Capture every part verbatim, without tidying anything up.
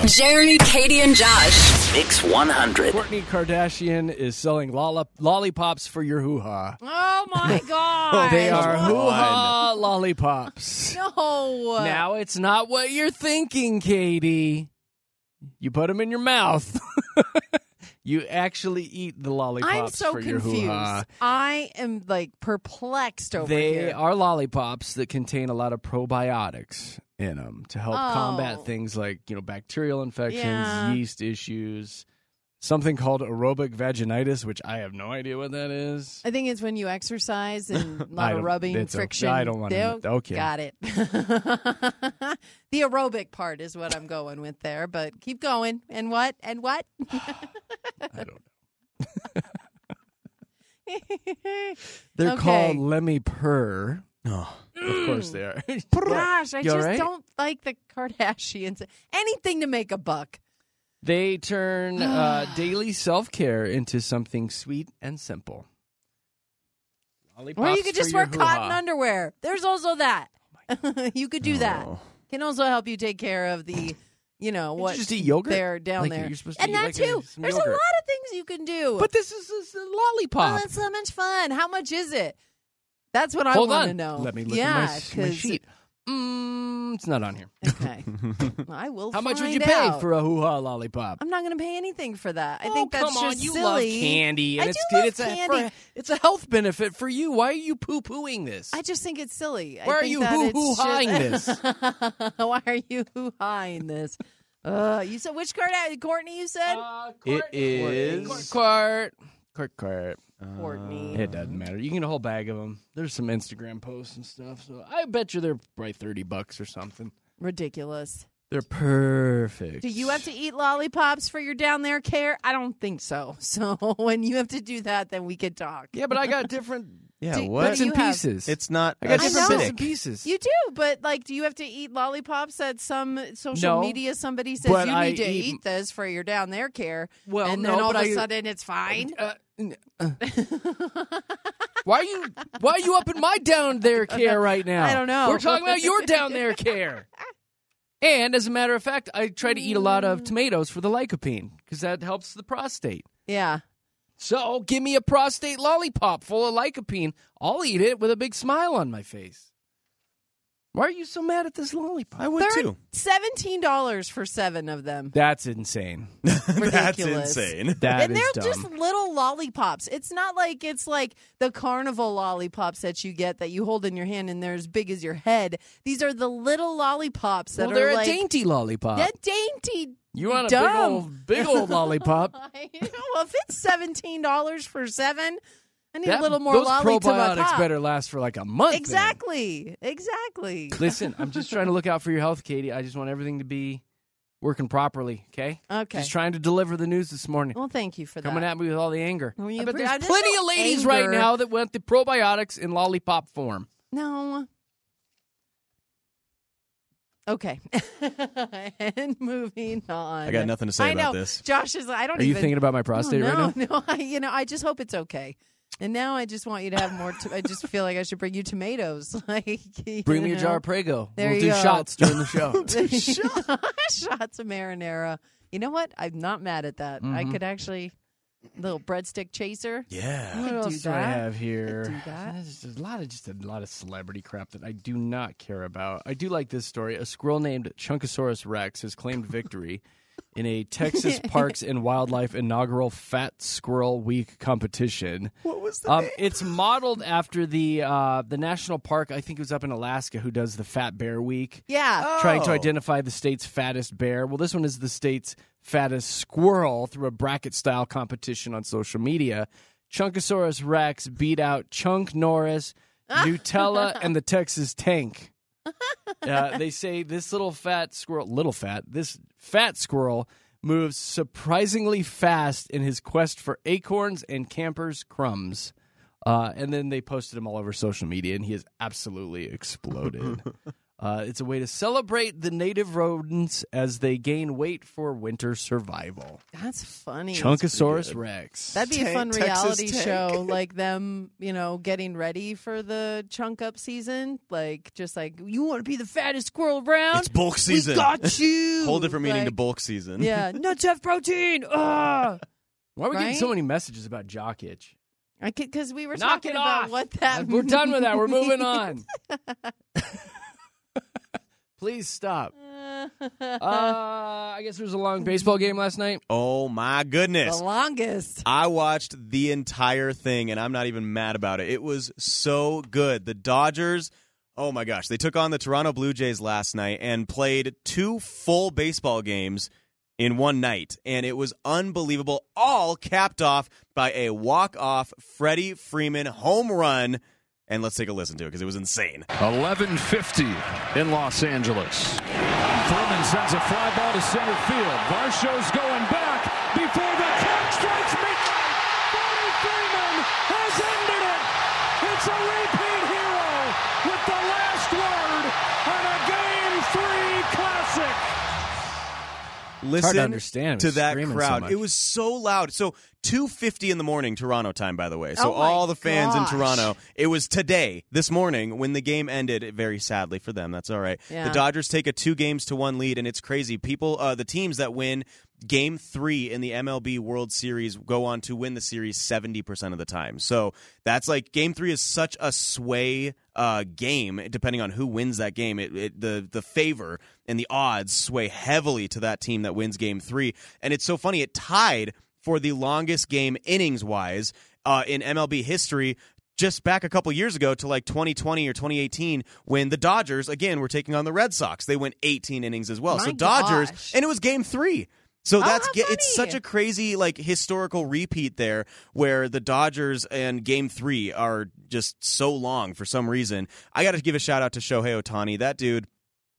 Jeremy, Katie, and Josh. Mix one hundred. Kourtney Kardashian is selling lollip- lollipops for your hoo-ha. Oh, my God. They are Come hoo-ha lollipops. No. Now, it's not what you're thinking, Katie. You put them in your mouth. You actually eat the lollipops I'm so for your confused. hoo-ha. I am, like, perplexed over They here. are lollipops that contain a lot of probiotics in them to help Oh. combat things like, you know, bacterial infections, Yeah. yeast issues, something called aerobic vaginitis, which I have no idea what that is. I think it's when you exercise and a I lot of don't- rubbing, it's okay. friction. I don't wanna They'll- know. Okay. Got it. The aerobic part is what I'm going with there, but keep going. And what? And what? I don't know. They're Okay. called Lemmy Purr. Oh. Of course they are. Gosh, I You just all right? don't like the Kardashians. Anything to make a buck. They turn uh, daily self-care into something sweet and simple. Lollipops Or you could for just your wear cotton hoo-ha. underwear. There's also that. You could do that. Oh. Can also help you take care of the, you know, Can't you what just eat yogurt? they're down Like, there. you're supposed to And eat that like a- too. some There's yogurt. a lot of things you can do. But this is, this is a Oh, lollipop. that's so much fun. How much is it? That's what I Hold want to on. know. Let me look yeah, at my, my 'cause- sheet. Mm, it's not on here. Okay. I will How much would find you pay out. for a hoo-ha lollipop? I'm not going to pay anything for that. I oh, think that's come on. just You silly. love candy. And I it's, do love it's candy. A, for, it's a health benefit for you. Why are you poo-pooing this? I just think it's silly. I Why are think you that it's hoo-hoo-haing just- Why are you hoo-haing this? Uh, you said which card? Courtney, you said? Uh, It Court- is- Court. Court. Court. Courtney. It doesn't matter. You can get a whole bag of them. There's some Instagram posts and stuff. So I bet you they're probably thirty bucks or something. Ridiculous. They're perfect. Do you have to eat lollipops for your down there care? I don't think so. So when you have to do that, then we could talk. Yeah, but I got different Yeah, Do- what? bits do and you have? pieces. It's not I got I different know. bits and pieces. You do, but like, do you have to eat lollipops at some social No, media? Somebody says but you I need to eat- eat this for your down there care. Well, and no, then all but of a I- sudden it's fine. Uh, n- uh. Why are you Why are you up in my down there care right now? I don't know. We're talking about your down there care. And as a matter of fact, I try to eat a lot of tomatoes for the lycopene because that helps the prostate. Yeah. So give me a prostate lollipop full of lycopene. I'll eat it with a big smile on my face. Why are you so mad at this lollipop? I would They're too. seventeen dollars for seven of them. That's insane. That's Ridiculous. insane. That And is they're dumb. just little lollipops. It's not like it's like the carnival lollipops that you get that you hold in your hand and they're as big as your head. These are the little lollipops that well, they're are a like dainty lollipop. they're dainty. You want a dumb. big old, big old lollipop? well, if it's seventeen dollars for seven, I need That- a little more those lolly to my probiotics pop. better last for like a month. then. Exactly. Exactly. Listen, I'm just trying to look out for your health, Katie. I just want everything to be working properly, okay? Okay. Just trying to deliver the news this morning. Well, thank you for Coming that. at me with all the anger. Well, you I bet pre- there's there's plenty no of ladies anger. right now that want the probiotics in lollipop form. No. Okay. And moving on. I got nothing to say I about know. this. Josh is. I don't Are you even. thinking about my prostate no, right now? No, I, you know, I just hope it's okay. And now I just want you to have more. To, I just feel like I should bring you tomatoes. Like, you Bring me a know. jar of Prego. There we'll you do go. shots during the show. Shots of marinara. You know what? I'm not mad at that. I Mhm. could actually little breadstick chaser. Yeah. What else What do I that? have here? Could do that. There's just a lot of just a lot of celebrity crap that I do not care about. I do like this story. A squirrel named Chunkosaurus Rex has claimed victory in a Texas Parks and Wildlife inaugural Fat Squirrel Week competition. What was the Um, name? it's modeled after the uh, the national park. I think it was up in Alaska, who does the Fat Bear Week, Yeah. trying to Oh. identify the state's fattest bear. Well, this one is the state's fattest squirrel through a bracket-style competition on social media. Chunkosaurus Rex beat out Chunk Norris, Nutella, and the Texas Tank. Uh, they say this little fat squirrel, little fat, this fat squirrel moves surprisingly fast in his quest for acorns and campers' crumbs. Uh, and then they posted him all over social media, and he has absolutely exploded. Uh, it's a way to celebrate the native rodents as they gain weight for winter survival. That's funny. Chunkosaurus Rex. That'd be a fun Tank, reality Texas Tank. show, like them, you know, getting ready for the chunk up season. Like, just like, you want to be the fattest squirrel around? It's bulk season. We got you. Whole different meaning Like, to bulk season. Yeah, nuts have protein. Ah, Why are we getting Right? so many messages about jock itch? I could because we were Knock talking it about off. what that. We're done with that. We're moving on. Please stop. Uh, I guess there was a long baseball game last night. Oh my goodness. The longest. I watched the entire thing, and I'm not even mad about it. It was so good. The Dodgers, oh my gosh, they took on the Toronto Blue Jays last night and played two full baseball games in one night, and it was unbelievable, all capped off by a walk-off Freddie Freeman home run. And let's take a listen to it, because it was insane. eleven fifty in Los Angeles. Thurman sends a fly ball to center field. Varsho's going back before the catch strikes midnight. Freddie Freeman has ended it. It's a repeat hero with the last word on a Game three Classic. Listen hard to understand to with that screaming so crowd. much. It was so loud. So two fifty in the morning Toronto time, by the way. So Oh my all the fans gosh. in Toronto. It was today, this morning, when the game ended. Very sadly for them, that's all right. Yeah. The Dodgers take a two games to one lead, and it's crazy. People, uh, the teams that win Game three in the M L B World Series go on to win the series seventy percent of the time. So that's like, Game three is such a sway uh, game, depending on who wins that game. It, it the the favor and the odds sway heavily to that team that wins Game three. And it's so funny, it tied for the longest game innings-wise uh, in M L B history, just back a couple years ago to like twenty twenty or twenty eighteen, when the Dodgers, again, were taking on the Red Sox. They went eighteen innings as well. My so Dodgers, gosh. and it was Game three. So that's how ge- it's funny. such a crazy like historical repeat there, where the Dodgers and Game Three are just so long for some reason. I got to give a shout out to Shohei Ohtani. That dude,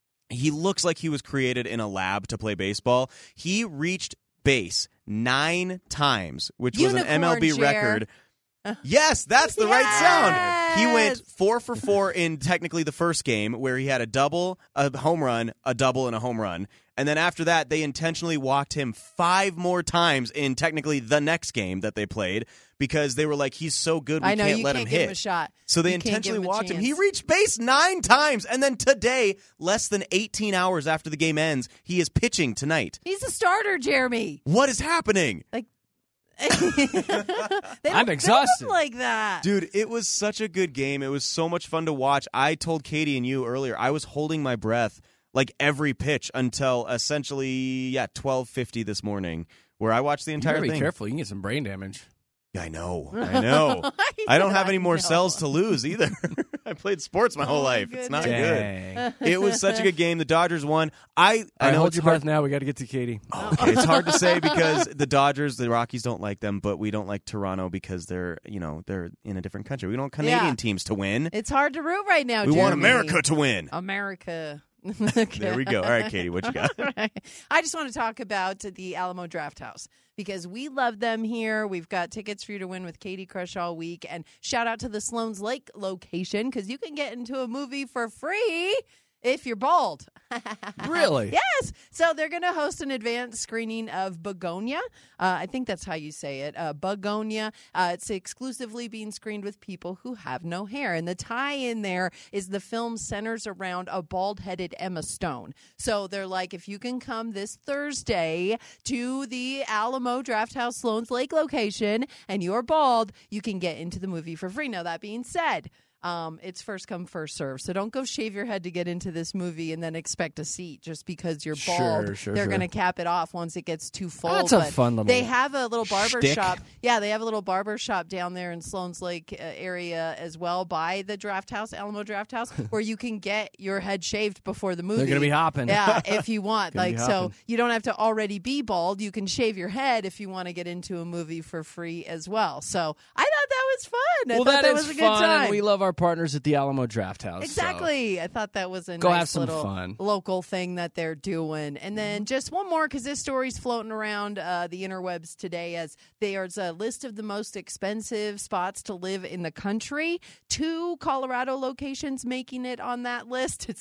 he looks like he was created in a lab to play baseball. He reached base nine times, which was an Unicorn M L B chair. record. Yes, that's the right sound. He went Yes. four for four in technically the first game, where he had a double, a home run, a double, and a home run. And then after that, they intentionally walked him five more times in technically the next game that they played, because they were like, he's so good, we I know can't you let can't him give hit. him a shot. So they You can't give intentionally him a walked him. He chance. reached base nine times. And then today, less than eighteen hours after the game ends, he is pitching tonight. He's a starter, Jeremy. What is happening? They don't I'm build exhausted. him like that. Dude, it was such a good game. It was so much fun to watch. I told Katie and you earlier, I was holding my breath like every pitch until essentially, yeah, twelve fifty this morning, where I watched the You entire better be thing. careful. You can get some brain damage. I know. I know. I don't have any more know. cells to lose either. I played sports my whole Oh, my life. It's not goodness. good. Dang. It was such a good game. The Dodgers won. I, I All right, know hold it's your hard. breath now. We got to get to Katie. Okay, it's hard to say because the Dodgers, the Rockies don't like them, but we don't like Toronto because they're, you know, they're in a different country. We don't want Canadian Yeah. teams to win. It's hard to root right now, We want Jeremy. America to win. America. There we go. All right, Katie, what you got? Right. I just want to talk about the Alamo Draft House because we love them here. We've got tickets for you to win with Katie Crush all week. And shout out to the Sloan's Lake location because you can get into a movie for free if you're bald. Really? Yes. So they're going to host an advanced screening of Begonia. Uh, I think that's how you say it. Uh, Begonia. Uh, it's exclusively being screened with people who have no hair. And the tie-in there is the film centers around a bald-headed Emma Stone. So they're like, if you can come this Thursday to the Alamo Draft House Sloan's Lake location and you're bald, you can get into the movie for free. Now, that being said, Um, it's first come, first serve. So don't go shave your head to get into this movie and then expect a seat just because you're bald. Sure, sure, They're sure. going to cap it off once it gets too full. That's a But fun little They have a little barber shtick. shop. Yeah, they have a little barber shop down there in Sloan's Lake uh, area as well by the Draft House, Alamo Draft House, where you can get your head shaved before the movie. They're going to be hopping. Yeah, if you want. Gonna be Like, so hopping. you don't have to already be bald. You can shave your head if you want to get into a movie for free as well. So I thought that was fun. I Well, thought that that is was a good fun, time. and we love our partners at the Alamo Draft House. so- Exactly. I thought that was a Go nice have some little fun. local thing that they're doing. And then just one more, because this story's floating around uh, the interwebs today as there's a list of the most expensive spots to live in the country. Two Colorado locations making it on that list. It's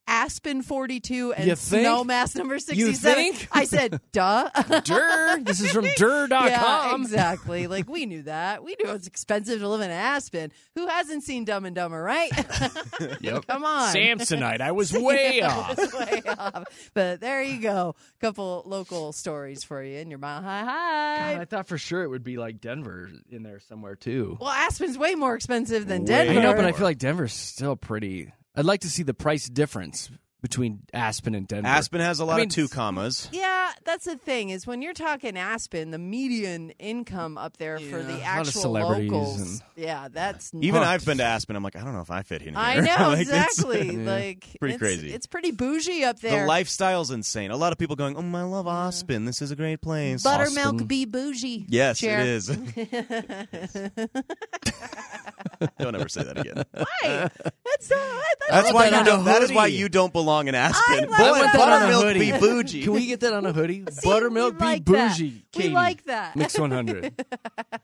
Aspen forty-two and You think? Snowmass number sixty-seven. You think? I said, duh. Durr. This is from Durr dot com. Yeah, exactly. Like, we knew that. We knew it was expensive to live in Aspen. Who hasn't seen Dumb and Dumber, right? Yep. Come on. Samsonite. I was way off. Way off. But there you go. Couple local stories for you in your Mile High High. God, I thought for sure it would be like Denver in there somewhere too. Well, Aspen's way more expensive than Way Denver. I know, but I feel like Denver's still pretty. I'd like to see the price difference between Aspen and Denver. Aspen has a lot I mean, of two commas. Yeah, that's the thing is when you're talking Aspen, the median income up there for Yeah, the a lot of actual celebrities locals. and- Yeah, that's Even nuts. I've been to Aspen. I'm like, I don't know if I fit in here. I know Like, it's- exactly. Like pretty it's, crazy. It's pretty bougie up The there. lifestyle's insane. A lot of people going, oh, I love Aspen. This is a great place. Buttermilk Austin. be bougie. Yes, Chair. it is. Don't ever say that again. Why? That's, uh, that's, That's why that you on a don't. That is why hoodie. you don't belong in Aspen. I like Boy, that. that on a buttermilk hoodie. be bougie. Can we get that on a hoodie? See, Buttermilk we be like that. bougie. We Katie. like that. Mix one hundred.